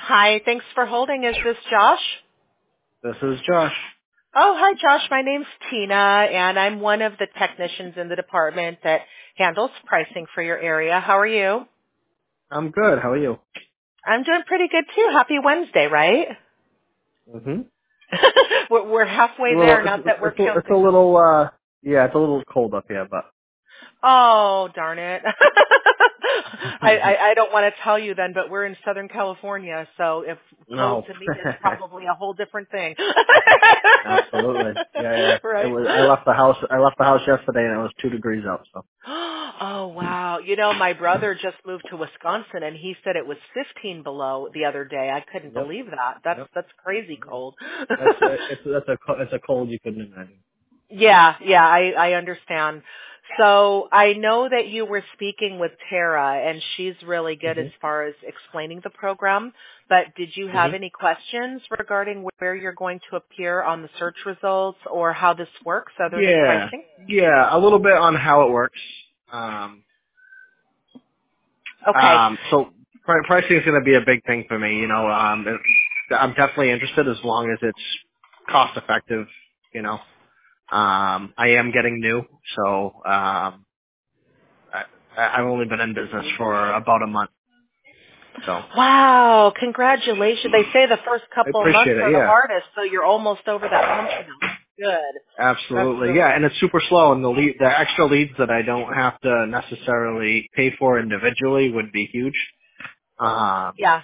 Hi, thanks for holding. Is this Josh? This is Josh. Oh, hi, Josh. My name's Tina, and I'm one of the technicians in the department that handles pricing for your area. How are you? I'm good. How are you? I'm doing pretty good, too. Happy Wednesday, right? Mm-hmm. We're halfway there, not that we're It's a counting. little, yeah, it's a little cold up here, but. Oh, darn it. I don't want to tell you then, but we're in Southern California, so if cold No. to me is probably a whole different thing. Absolutely. Yeah. It Right? was. I left the house. Yesterday, and it was 2 degrees out. So. Oh, wow. You know, my brother just moved to Wisconsin, and he said it was 15 below the other day. I couldn't Yep. believe that. That's crazy cold. It's a cold you couldn't imagine. Yeah, I understand. So I know that you were speaking with Tara, and she's really good as Mm-hmm. far as explaining the program. But did you have Mm-hmm. any questions regarding where you're going to appear on the search results or how this works other than Yeah. pricing? Yeah. A little bit on how it works. Okay. So pricing is going to be a big thing for me. I'm definitely interested as long as it's cost effective. You know. I am getting new, so I've only been in business for about a month. So Wow, congratulations. They say the first I couple of months appreciate it. are the Yeah, hardest, so you're almost over that hump now. Good. That's absolutely. really Yeah, and it's super slow, and the extra leads that I don't have to necessarily pay for individually would be huge. Yeah.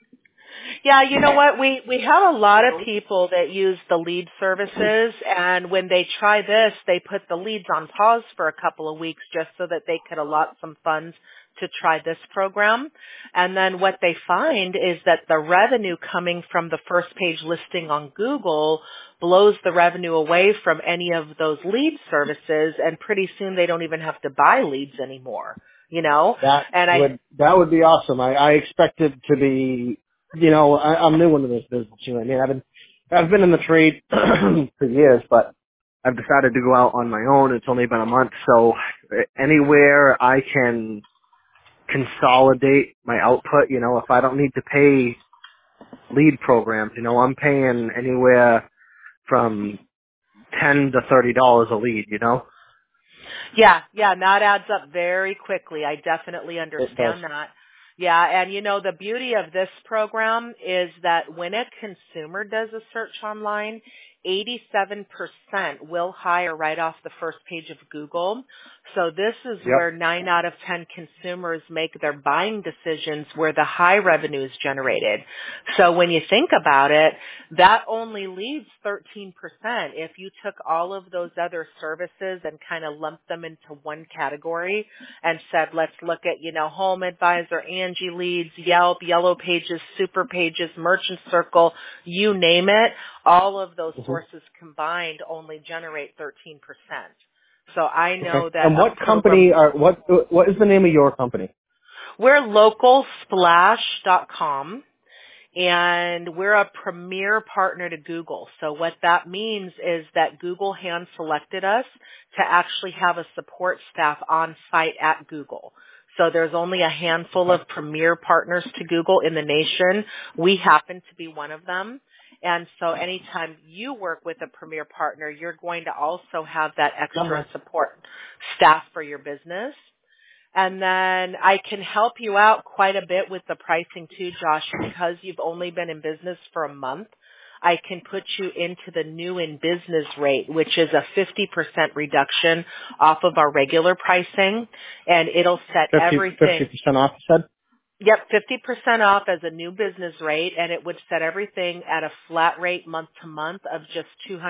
Yeah, you know what? We have a lot of people that use the lead services, and when they try this, they put the leads on pause for a couple of weeks just so that they could allot some funds to try this program. And then what they find is that the revenue coming from the first page listing on Google blows the revenue away from any of those lead services, and pretty soon they don't even have to buy leads anymore, you know? That And that would be awesome. I expected to be, I'm new into this business. You know what I mean? I've been in the trade for years, but I've decided to go out on my own. It's only been a month, so anywhere I can consolidate my output, if I don't need to pay lead programs, I'm paying anywhere from $10 to $30 a lead. Yeah, and that adds up very quickly. I definitely It does. understand that. Yeah, and you know, the beauty of this program is that when a consumer does a search online, 87% will hire right off the first page of Google. So this is Yep. where 9 out of 10 consumers make their buying decisions where the high revenue is generated. So when you think about it, that only leaves 13%. If you took all of those other services and kind of lumped them into one category and said, let's look at, Home Advisor, Angie Leads, Yelp, Yellow Pages, Super Pages, Merchant Circle, you name it, all of those Mhm. sources combined only generate 13%. So I Okay. know that And a what program, company what is the name of your company? we're localsplash.com. And we're a premier partner to Google. So what that means is that Google hand selected us to actually have a support staff on site at Google. So there's only a handful Okay. of premier partners to Google in the nation. We happen to be one of them. And so anytime you work with a premier partner, you're going to also have that extra support staff for your business. And then I can help you out quite a bit with the pricing too, Josh, because you've only been in business for a month. I can put you into the new in business rate, which is a 50% reduction off of our regular pricing, and it'll set 50% everything. off, you said? Yep, 50% off as a new business rate, and it would set everything at a flat rate month to month of just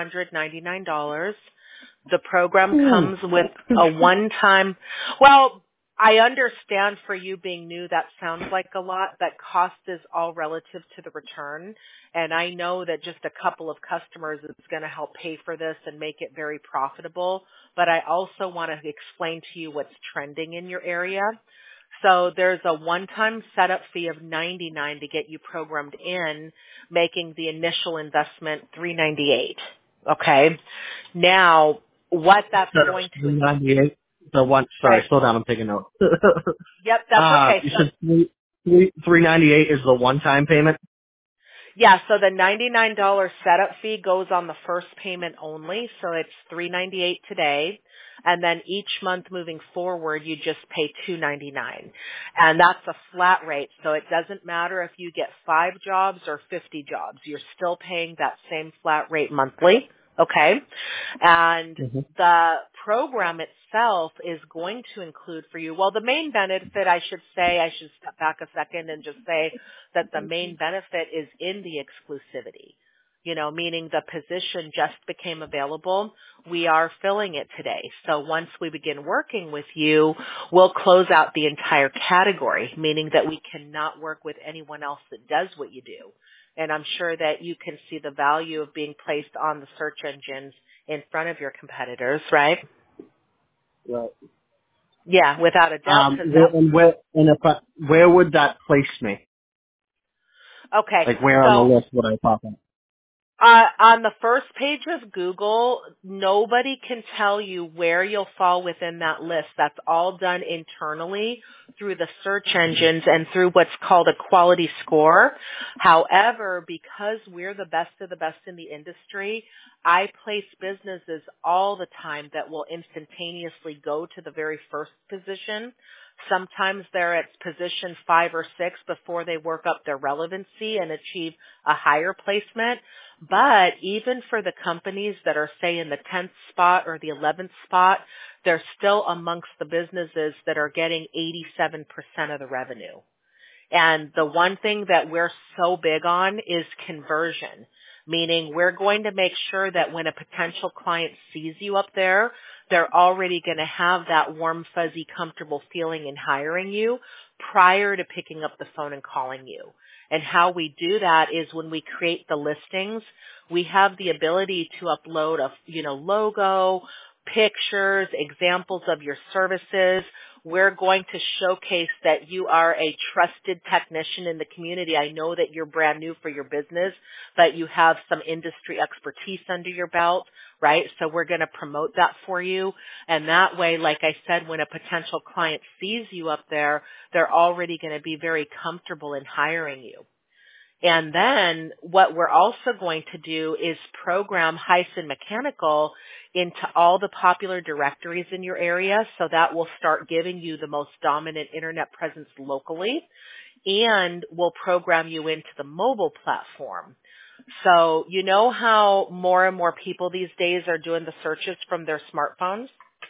$299. The program Ooh. comes with a one-time, well, I understand for you being new that sounds like a lot, but cost is all relative to the return. And I know that just a couple of customers is going to help pay for this and make it very profitable. But I also want to explain to you what's trending in your area. So there's a one-time setup fee of $99 to get you programmed in, making the initial investment $398. Okay. Now, what that's going to, 98. The one. Sorry, right? slow down. I'm taking notes. Yep, that's okay. You So said 398 is the one-time payment. Yeah, so the $99 setup fee goes on the first payment only, so it's $398 today, and then each month moving forward you just pay $299. And that's a flat rate, so it doesn't matter if you get 5 jobs or 50 jobs. You're still paying that same flat rate monthly. Okay. And the program itself is going to include for you, well, the main benefit, I should step back a second and just say that the main benefit is in the exclusivity, meaning the position just became available. We are filling it today. So once we begin working with you, we'll close out the entire category, meaning that we cannot work with anyone else that does what you do. And I'm sure that you can see the value of being placed on the search engines in front of your competitors, right? Right. Yeah, without a doubt. Where would that place me? Okay. Like where on the list would I pop in? On the first page of Google, nobody can tell you where you'll fall within that list. That's all done internally through the search engines and through what's called a quality score. However, because we're the best of the best in the industry, I place businesses all the time that will instantaneously go to the very first position. Sometimes they're at position 5 or 6 before they work up their relevancy and achieve a higher placement. But even for the companies that are, say, in the 10th spot or the 11th spot, they're still amongst the businesses that are getting 87% of the revenue. And the one thing that we're so big on is conversion, meaning we're going to make sure that when a potential client sees you up there, they're already going to have that warm, fuzzy, comfortable feeling in hiring you prior to picking up the phone and calling you. And how we do that is when we create the listings, we have the ability to upload a, logo, pictures, examples of your services. We're going to showcase that you are a trusted technician in the community. I know that you're brand new for your business, but you have some industry expertise under your belt, right? So we're going to promote that for you. And that way, like I said, when a potential client sees you up there, they're already going to be very comfortable in hiring you. And then what we're also going to do is program Hyson Mechanical into all the popular directories in your area, so that will start giving you the most dominant internet presence locally, and we'll program you into the mobile platform. So you know how more and more people these days are doing the searches from their smartphones?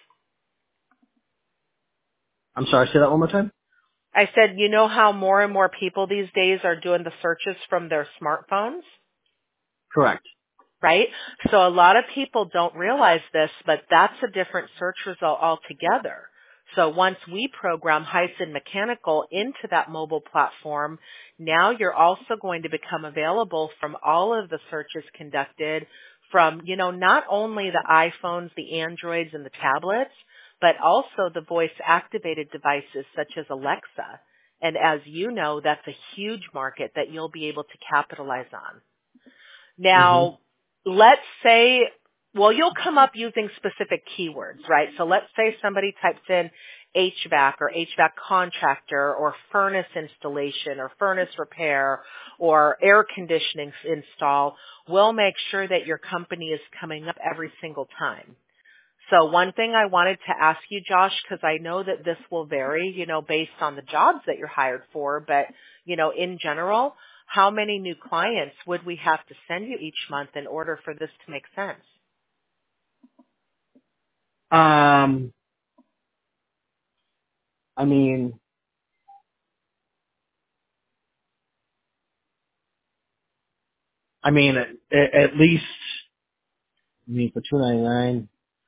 I'm sorry, say that one more time? I said, you know how more and more people these days are doing the searches from their smartphones? Correct. Right? So a lot of people don't realize this, but that's a different search result altogether. So once we program Hyson Mechanical into that mobile platform, now you're also going to become available from all of the searches conducted from, not only the iPhones, the Androids, and the tablets, but also the voice-activated devices such as Alexa. And as you know, that's a huge market that you'll be able to capitalize on. Now, let's say, you'll come up using specific keywords, right? So let's say somebody types in HVAC or HVAC contractor or furnace installation or furnace repair or air conditioning install. We'll make sure that your company is coming up every single time. So one thing I wanted to ask you, Josh, because I know that this will vary, based on the jobs that you're hired for, but, in general, how many new clients would we have to send you each month in order for this to make sense? I mean, at least, for $2.99,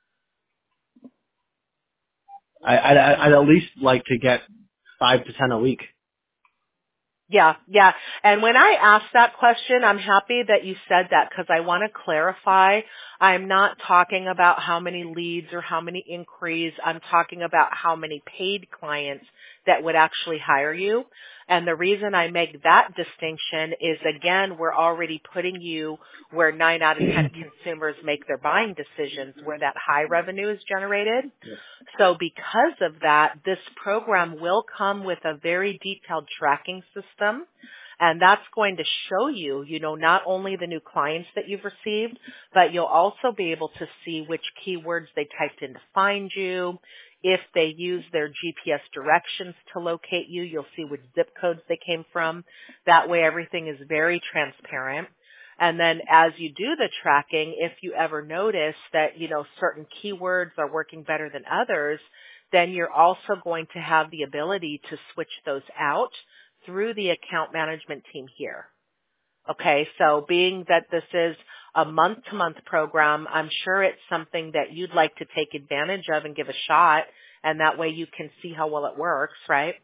I'd at least like to get 5 to 10 a week. Yeah. And when I asked that question, I'm happy that you said that because I want to clarify. I'm not talking about how many leads or how many inquiries. I'm talking about how many paid clients that would actually hire you. And the reason I make that distinction is, again, we're already putting you where 9 out of 10 consumers make their buying decisions, where that high revenue is generated. Yes. So because of that, this program will come with a very detailed tracking system. And that's going to show you, not only the new clients that you've received, but you'll also be able to see which keywords they typed in to find you. If they use their GPS directions to locate you, you'll see which zip codes they came from. That way everything is very transparent. And then as you do the tracking, if you ever notice that, certain keywords are working better than others, then you're also going to have the ability to switch those out through the account management team here. Okay, so being that this is a month-to-month program, I'm sure it's something that you'd like to take advantage of and give a shot, and that way you can see how well it works, right?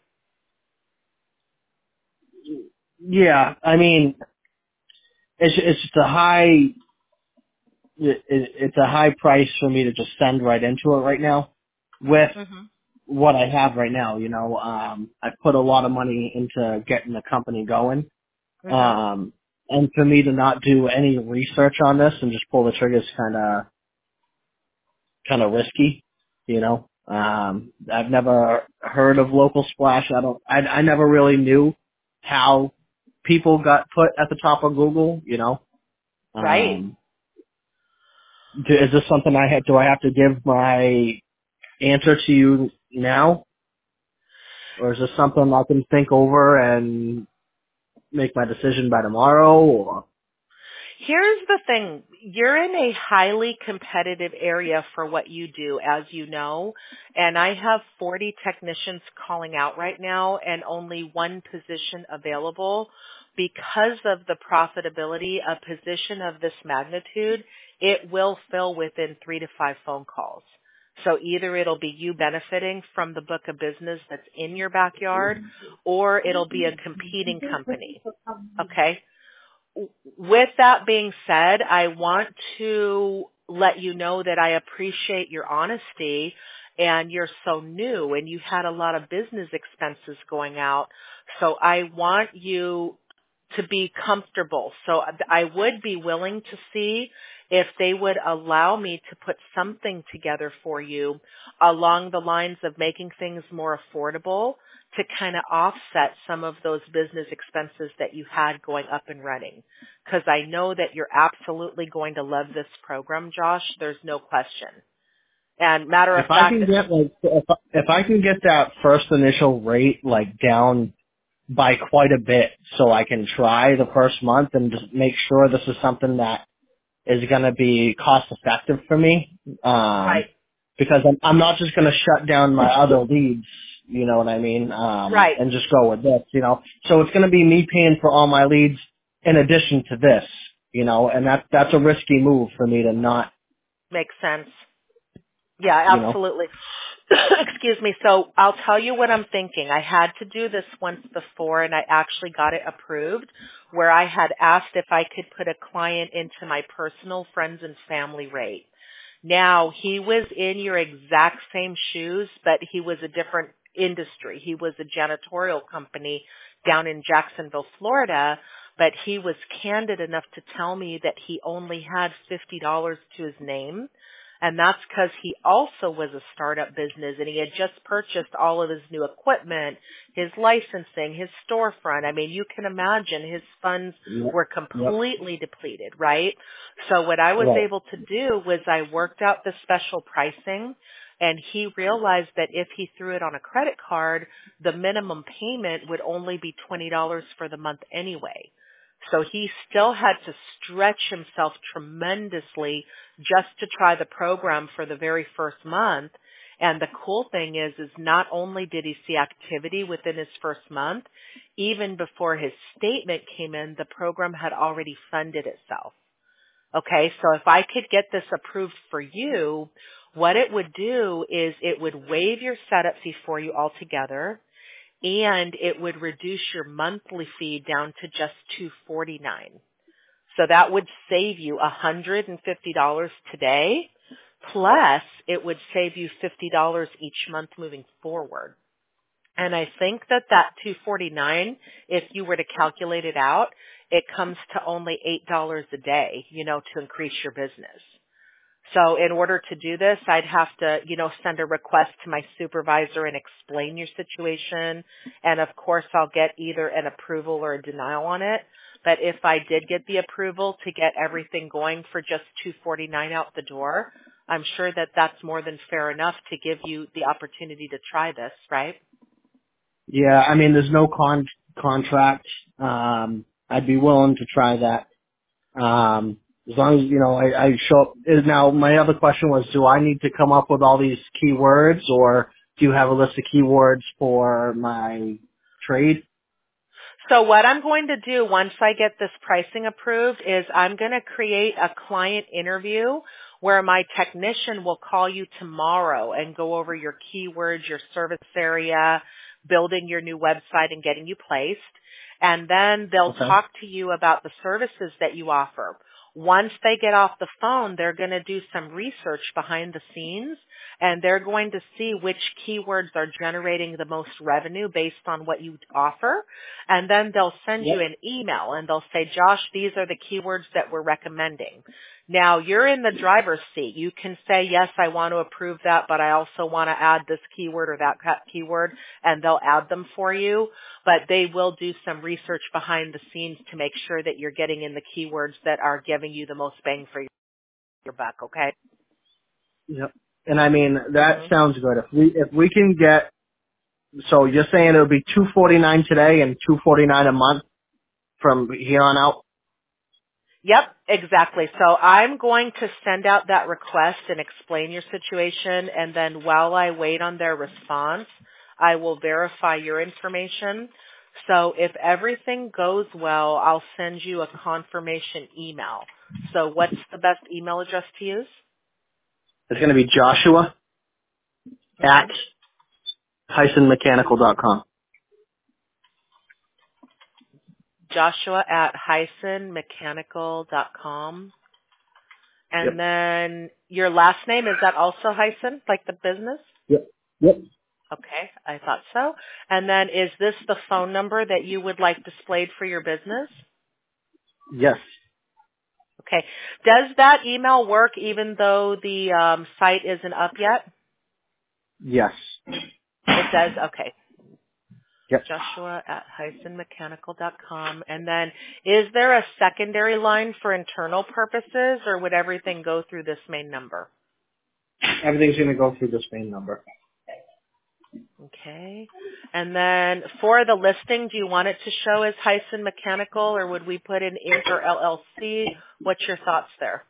Yeah, I mean, it's just it's a high price for me to just send right into it right now with what I have right now. I put a lot of money into getting the company going. And for me to not do any research on this and just pull the trigger is kind of risky, I've never heard of Local Splash. I never really knew how people got put at the top of Google, Right. Is this something do I have to give my answer to you now? Or is this something I can think over and make my decision by tomorrow? Or Here's the thing. You're in a highly competitive area for what you do, as you know, and I have 40 technicians calling out right now and only one position available. Because of the profitability, a position of this magnitude, it will fill within 3 to 5 phone calls. So either it'll be you benefiting from the book of business that's in your backyard, or it'll be a competing company. Okay? With that being said, I want to let you know that I appreciate your honesty, and you're so new and you had a lot of business expenses going out. So I want you to be comfortable. So I would be willing to see if they would allow me to put something together for you along the lines of making things more affordable to kind of offset some of those business expenses that you had going up and running. Because I know that you're absolutely going to love this program, Josh. There's no question. And matter of fact, if I can get that first initial rate down by quite a bit, so I can try the first month and just make sure this is something that is going to be cost effective for me. right. Because I'm not just going to shut down my other leads, you know what I mean? Right. And just go with this, So it's going to be me paying for all my leads in addition to this, and that's a risky move for me to not. Makes sense. Yeah, absolutely. Excuse me. So I'll tell you what I'm thinking. I had to do this once before, and I actually got it approved, where I had asked if I could put a client into my personal friends and family rate. Now, he was in your exact same shoes, but he was a different industry. He was a janitorial company down in Jacksonville, Florida, but he was candid enough to tell me that he only had $50 to his name. And that's because he also was a startup business and he had just purchased all of his new equipment, his licensing, his storefront. I mean, you can imagine his funds were completely depleted, right? So what I was able to do was I worked out the special pricing, and he realized that if he threw it on a credit card, the minimum payment would only be $20 for the month anyway. So he still had to stretch himself tremendously just to try the program for the very first month. And the cool thing is not only did he see activity within his first month, even before his statement came in, the program had already funded itself. Okay, so if I could get this approved for you, what it would do is it would waive your setup fee for you altogether, and it would reduce your monthly fee down to just $249. So that would save you $150 today, plus it would save you $50 each month moving forward. And I think that $249, if you were to calculate it out, it comes to only $8 a day, to increase your business. So in order to do this, I'd have to, send a request to my supervisor and explain your situation. And of course, I'll get either an approval or a denial on it. But if I did get the approval to get everything going for just $249 out the door, I'm sure that that's more than fair enough to give you the opportunity to try this, right? Yeah, I mean, there's no contract. I'd be willing to try that. As long as, I show up. Now, my other question was, do I need to come up with all these keywords, or do you have a list of keywords for my trade? So what I'm going to do once I get this pricing approved is I'm going to create a client interview where my technician will call you tomorrow and go over your keywords, your service area, building your new website and getting you placed. And then they'll talk to you about the services that you offer. Once they get off the phone, they're going to do some research behind the scenes, and they're going to see which keywords are generating the most revenue based on what you offer. And then they'll send you an email, and they'll say, Josh, these are the keywords that we're recommending. Now, you're in the driver's seat. You can say, yes, I want to approve that, but I also want to add this keyword or that keyword, and they'll add them for you. But they will do some research behind the scenes to make sure that you're getting in the keywords that are giving you the most bang for your buck, okay? Yep. And I mean, that sounds good. If we can get, so you're saying it'll be $249 today and $249 a month from here on out? Yep, exactly. So I'm going to send out that request and explain your situation, and then while I wait on their response, I will verify your information. So if everything goes well, I'll send you a confirmation email. So what's the best email address to use? It's going to be Joshua at HysonMechanical.com. Joshua at HysonMechanical.com. And then your last name, is that also Hyson, like the business? Yep. Okay, I thought so. And then is this the phone number that you would like displayed for your business? Yes. Okay. Does that email work even though the site isn't up yet? Yes. It does? Okay. Yep. Joshua at HysonMechanical.com. And then is there a secondary line for internal purposes, or would everything go through this main number? Everything's going to go through this main number. Okay. And then for the listing, do you want it to show as Hyson Mechanical, or would we put in Inc. or LLC? What's your thoughts there?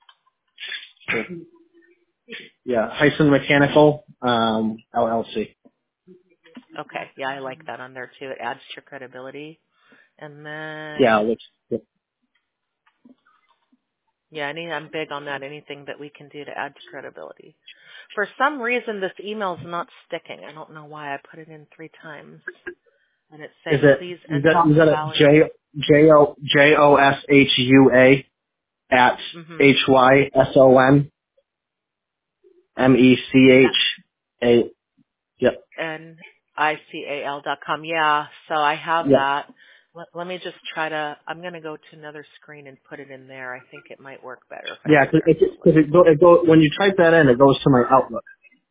Yeah, Hyson Mechanical, LLC. Okay. Yeah, I like that on there too. It adds to your credibility. And then I'm big on that. Anything that we can do to add to credibility. For some reason, this email's not sticking. I don't know why. I put it in 3 times, and it's saying, please enter you got valid. Joshua at HysonMechA. Yep. And ICAL.com. Yeah, so I have that. Let me just I'm going to go to another screen and put it in there. I think it might work better. Yeah, because when you type that in, it goes to my Outlook.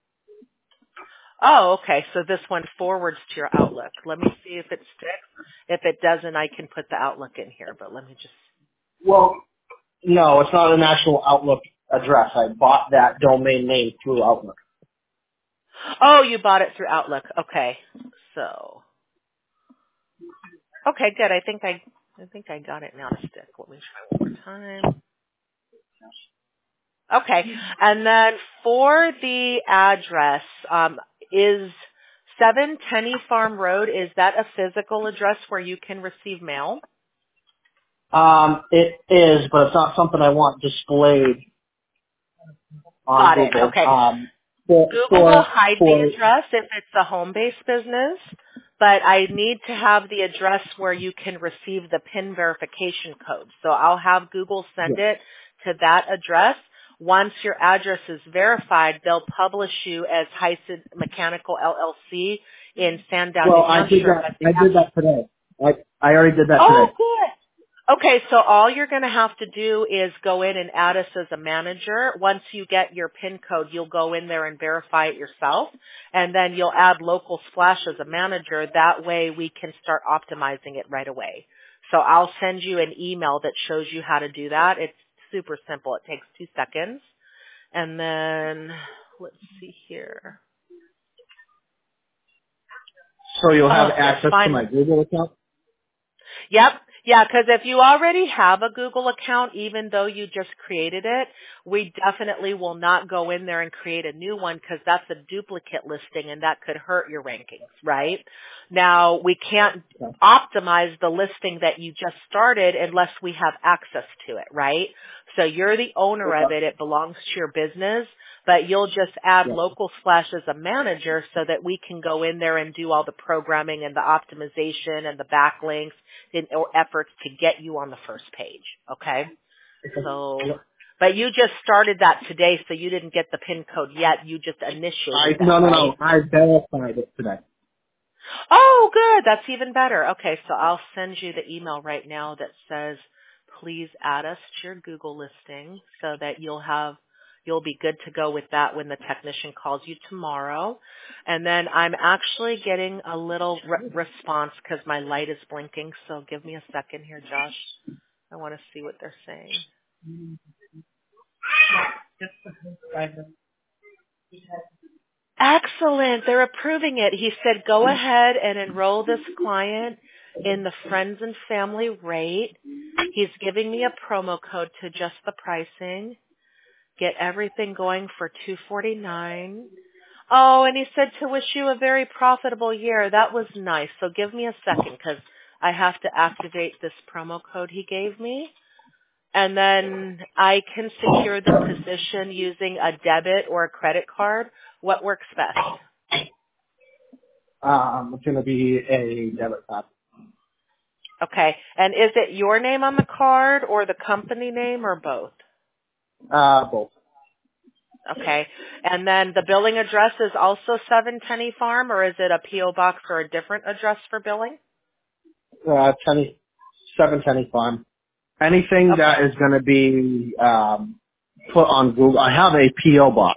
Oh, okay. So this one forwards to your Outlook. Let me see if it sticks. If it doesn't, I can put the Outlook in here, but let me just. Well, no, it's not an actual Outlook address. I bought that domain name through Outlook. Oh, you bought it through Outlook. Okay. So. Okay, good. I think I got it now to stick. Let me try one more time. Okay. And then for the address, is 7 Tenney Farm Road, is that a physical address where you can receive mail? It is, but it's not something I want displayed on Got Google. it. Okay. Google will hide the address if it's a home-based business, but I need to have the address where you can receive the PIN verification code. So I'll have Google send it to that address. Once your address is verified, they'll publish you as Hyson Mechanical LLC in Sandown, New Hampshire. I did that today. I already did that today. Oh, good. Okay, so all you're going to have to do is go in and add us as a manager. Once you get your PIN code, you'll go in there and verify it yourself, and then you'll add Local Splash as a manager. That way we can start optimizing it right away. So I'll send you an email that shows you how to do that. It's super simple. It takes 2 seconds. And then, let's see here. So you'll have Oh, access to my Google account? Yep. Yeah, because if you already have a Google account, even though you just created it, we definitely will not go in there and create a new one because that's a duplicate listing and that could hurt your rankings, right? Now, we can't optimize the listing that you just started unless we have access to it, right? So you're the owner of it. It belongs to your business, but you'll just add Local Splash as a manager so that we can go in there and do all the programming and the optimization and the backlinks or efforts to get you on the first page. Okay. So, but you just started that today, so you didn't get the PIN code yet. You just initiated that. No. I verified it today. Oh, good. That's even better. Okay, so I'll send you the email right now that says, please add us to your Google listing so that you'll be good to go with that when the technician calls you tomorrow. And then I'm actually getting a little response because my light is blinking. So give me a second here, Josh. I want to see what they're saying. Excellent. They're approving it. He said, go ahead and enroll this client in the friends and family rate. He's giving me a promo code to adjust the pricing. Get everything going for $249. Oh, and he said to wish you a very profitable year. That was nice. So give me a second because I have to activate this promo code he gave me. And then I can secure the position using a debit or a credit card. What works best? It's going to be a debit card. Okay. And is it your name on the card or the company name or both? Both. Okay. And then the billing address is also 710 Farm, or is it a P.O. box or a different address for billing? 710 Farm. Anything that is going to be put on Google. I have a P.O. box,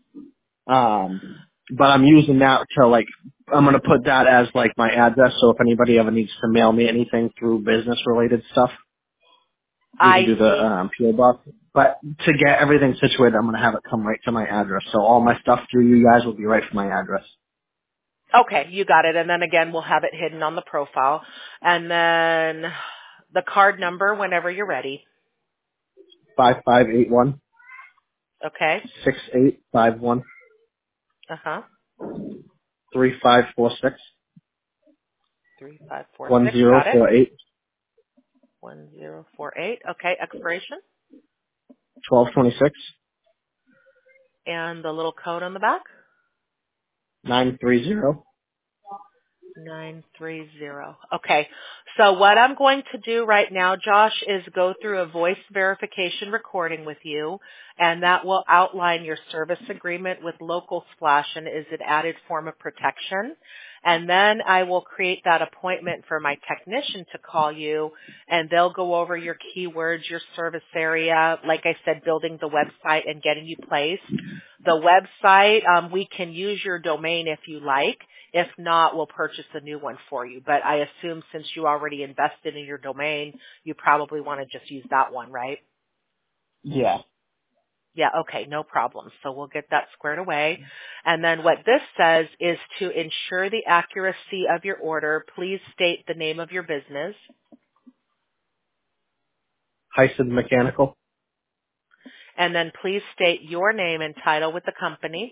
but I'm using that to I'm going to put that as my address. So if anybody ever needs to mail me anything through business related stuff, we can do the P.O. box. But to get everything situated, I'm going to have it come right to my address. So all my stuff through you guys will be right from my address. Okay, you got it. And then again, we'll have it hidden on the profile. And then the card number whenever you're ready. 5581. Okay. 6851. 3546. 3546. 1048. 1048. Okay, expiration. 1226. And the little code on the back. 930. 930. Okay. So what I'm going to do right now, Josh, is go through a voice verification recording with you, and that will outline your service agreement with Local Splash and is an added form of protection. And then I will create that appointment for my technician to call you, and they'll go over your keywords, your service area, like I said, building the website and getting you placed. The website, we can use your domain if you like. If not, we'll purchase a new one for you. But I assume since you already invested in your domain, you probably want to just use that one, right? Yeah. Yeah, okay, no problem. So we'll get that squared away. And then what this says is to ensure the accuracy of your order, please state the name of your business. Hyson Mechanical. And then please state your name and title with the company.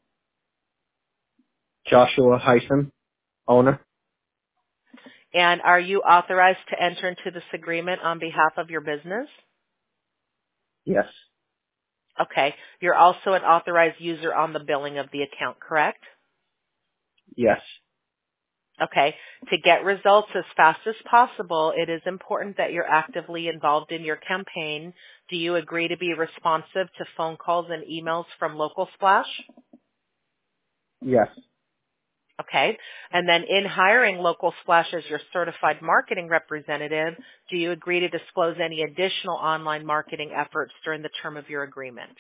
Joshua Hyson, owner. And are you authorized to enter into this agreement on behalf of your business? Yes. Okay. You're also an authorized user on the billing of the account, correct? Yes. Okay. To get results as fast as possible, it is important that you're actively involved in your campaign. Do you agree to be responsive to phone calls and emails from Local Splash? Yes. Okay. And then in hiring Local Splash as your certified marketing representative, do you agree to disclose any additional online marketing efforts during the term of your agreement?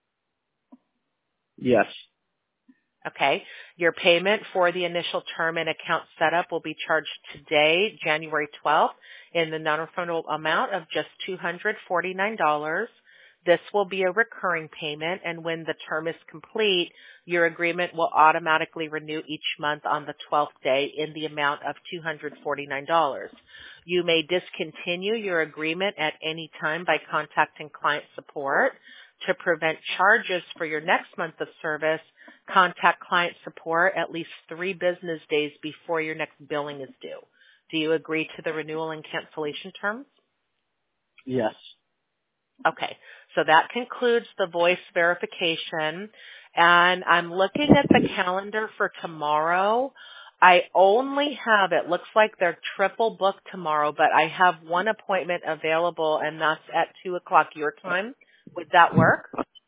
Yes. Okay. Your payment for the initial term and account setup will be charged today, January 12th, in the non-refundable amount of just $249. This will be a recurring payment, and when the term is complete, your agreement will automatically renew each month on the 12th day in the amount of $249. You may discontinue your agreement at any time by contacting client support. To prevent charges for your next month of service, contact client support at least 3 business days before your next billing is due. Do you agree to the renewal and cancellation terms? Yes. Okay, so that concludes the voice verification, and I'm looking at the calendar for tomorrow. I only have, it looks like they're triple booked tomorrow, but I have one appointment available, and that's at 2 o'clock your time. Would that work?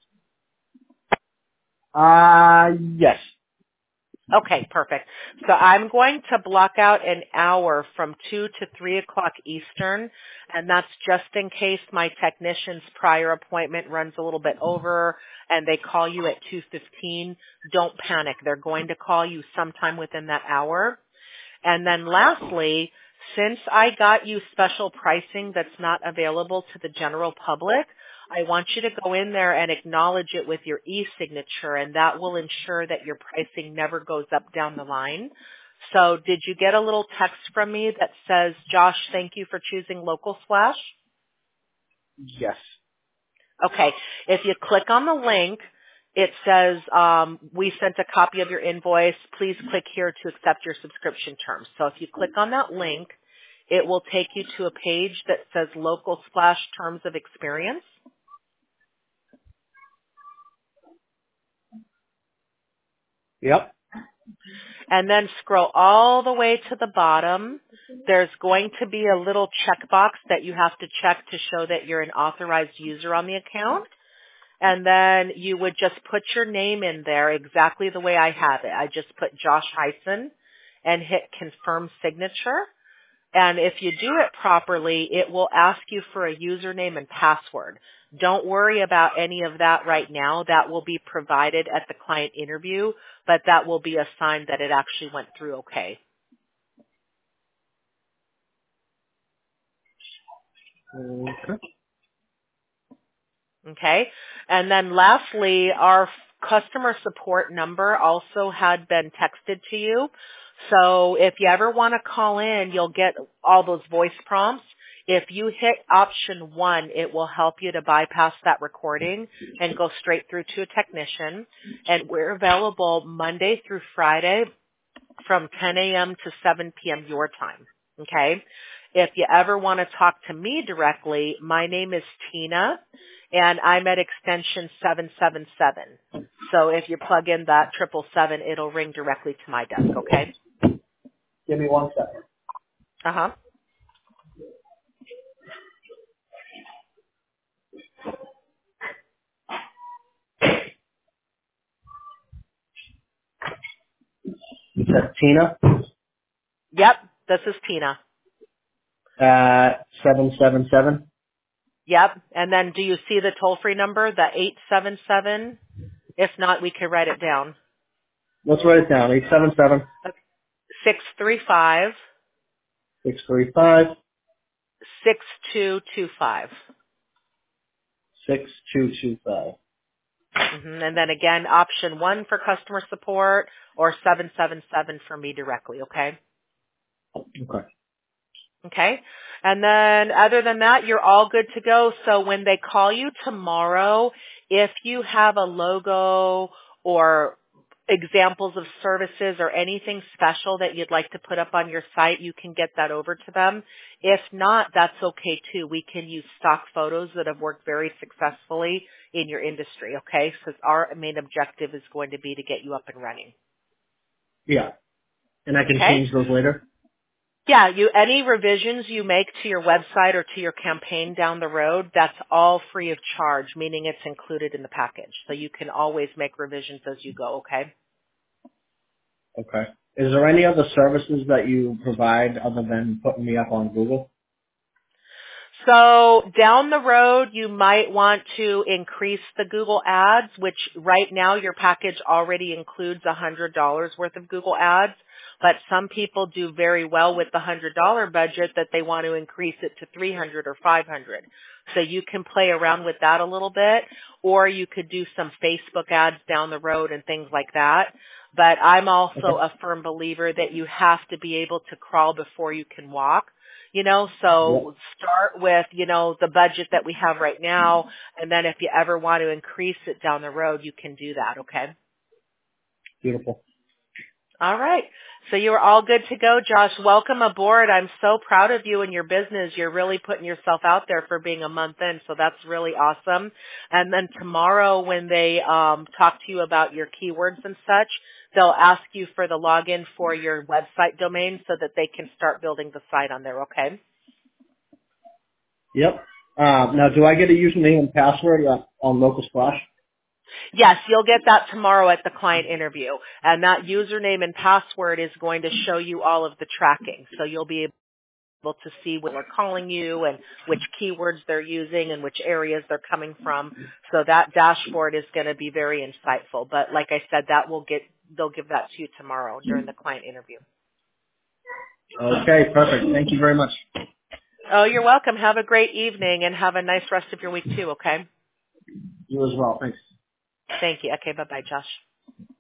Yes. Okay, perfect. So I'm going to block out an hour from 2 to 3 o'clock Eastern, and that's just in case my technician's prior appointment runs a little bit over and they call you at 2:15. Don't panic. They're going to call you sometime within that hour. And then lastly, since I got you special pricing that's not available to the general public, I want you to go in there and acknowledge it with your e-signature, and that will ensure that your pricing never goes up down the line. So did you get a little text from me that says, Josh, thank you for choosing Local Splash? Yes. Okay. If you click on the link, it says, we sent a copy of your invoice. Please click here to accept your subscription terms. So if you click on that link, it will take you to a page that says Local Splash Terms of Experience. Yep. And then scroll all the way to the bottom. There's going to be a little checkbox that you have to check to show that you're an authorized user on the account. And then you would just put your name in there exactly the way I have it. I just put Josh Hyson and hit confirm signature. And if you do it properly, it will ask you for a username and password. Don't worry about any of that right now. That will be provided at the client interview, but that will be a sign that it actually went through okay. Okay. Okay? And then lastly, our customer support number also had been texted to you. So if you ever want to call in, you'll get all those voice prompts. If you hit option 1, it will help you to bypass that recording and go straight through to a technician. And we're available Monday through Friday from 10 a.m. to 7 p.m. your time. Okay? If you ever want to talk to me directly, my name is Tina, and I'm at extension 777. So if you plug in that 777, it'll ring directly to my desk, okay? Give me 1 second. Uh-huh. You said Tina? Yep, this is Tina. 777? Yep, and then do you see the toll-free number, the 877? If not, we could write it down. Let's write it down. 877 635 635 6225. 6225. And then again, option 1 for customer support or 777 for me directly, okay? Okay. Okay. And then other than that, you're all good to go. So when they call you tomorrow, if you have a logo or examples of services or anything special that you'd like to put up on your site, you can get that over to them. If not, that's okay too. We can use stock photos that have worked very successfully in your industry, okay? Because our main objective is going to be to get you up and running. Yeah. And I can Okay? change those later? Yeah, any revisions you make to your website or to your campaign down the road, that's all free of charge, meaning it's included in the package. So you can always make revisions as you go, okay? Okay. Is there any other services that you provide other than putting me up on Google? So down the road, you might want to increase the Google ads, which right now your package already includes $100 worth of Google ads. But some people do very well with the $100 budget that they want to increase it to 300 or 500. So you can play around with that a little bit, or you could do some Facebook ads down the road and things like that. But I'm also Okay. a firm believer that you have to be able to crawl before you can walk. Yep. So start with, the budget that we have right now, and then if you ever want to increase it down the road, you can do that, okay? Beautiful. All right. So you're all good to go, Josh. Welcome aboard. I'm so proud of you and your business. You're really putting yourself out there for being a month in, so that's really awesome. And then tomorrow when they talk to you about your keywords and such, they'll ask you for the login for your website domain so that they can start building the site on there, okay? Yep. Now, do I get a username and password on Local Splash? Yes, you'll get that tomorrow at the client interview. And that username and password is going to show you all of the tracking. So you'll be able to see when they're calling you and which keywords they're using and which areas they're coming from. So that dashboard is going to be very insightful. But like I said, they'll give that to you tomorrow during the client interview. Okay, perfect. Thank you very much. Oh, you're welcome. Have a great evening and have a nice rest of your week too, okay? You as well. Thanks. Thank you. Okay, bye-bye, Josh.